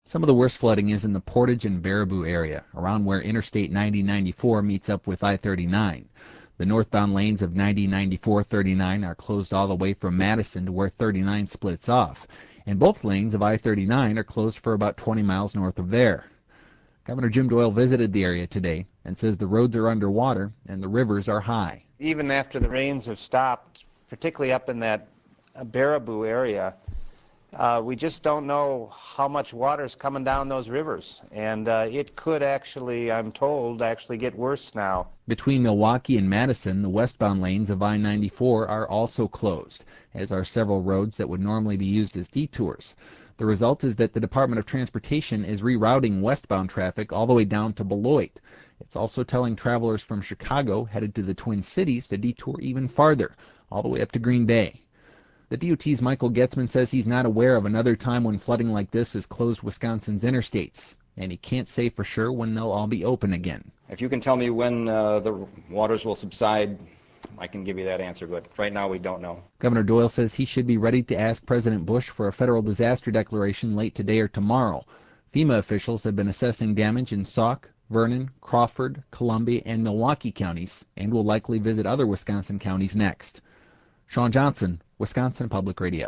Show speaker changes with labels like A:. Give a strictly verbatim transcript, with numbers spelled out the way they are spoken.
A: Some of the worst flooding is in the Portage and Baraboo area, around where Interstate ninety ninety-four meets up with I thirty-nine. The northbound lanes of ninety, ninety-four, thirty-nine are closed all the way from Madison to where thirty-nine splits off, and both lanes of I thirty-nine are closed for about twenty miles north of there. Governor Jim Doyle visited the area today and says the roads are underwater and the rivers are high.
B: Even after the rains have stopped, particularly up in that Baraboo area, uh, we just don't know how much water is coming down those rivers. And uh, it could actually, I'm told, actually get worse now.
A: Between Milwaukee and Madison, the westbound lanes of I ninety-four are also closed, as are several roads that would normally be used as detours. The result is that the Department of Transportation is rerouting westbound traffic all the way down to Beloit. It's also telling travelers from Chicago headed to the Twin Cities to detour even farther, all the way up to Green Bay. The D O T's Michael Getzman says he's not aware of another time when flooding like this has closed Wisconsin's interstates, and he can't say for sure when they'll all be open again.
C: If you can tell me when uh, the waters will subside, I can give you that answer, but right now we don't know.
A: Governor Doyle says he should be ready to ask President Bush for a federal disaster declaration late today or tomorrow. FEMA officials have been assessing damage in Sauk, Vernon, Crawford, Columbia, and Milwaukee counties, and will likely visit other Wisconsin counties next. Sean Johnson, Wisconsin Public Radio.